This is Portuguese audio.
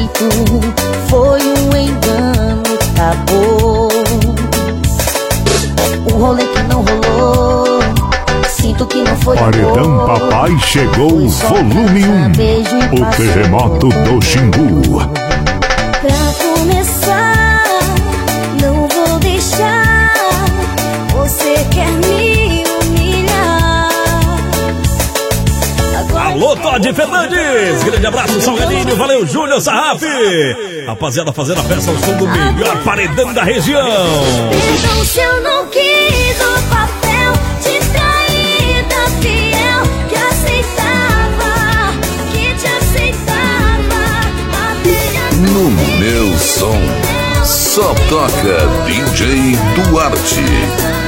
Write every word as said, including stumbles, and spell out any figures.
jeito, foi um engano, acabou. O rolê que não rolou, sinto que não foi Paredão amor. Papai chegou, volume um, o terremoto do Xingu. Pra começar, não vou deixar, você quer me humilhar. Agora Alô, Todd Fernandes, grande abraço, Salgadinho, valeu, Júnior Sarraf. Rapaziada fazendo a festa ao som do melhor paredão da região. perdão se eu não quis o papel de traída fiel, que aceitava, que te aceitava. No meu som, só toca D J Duarte.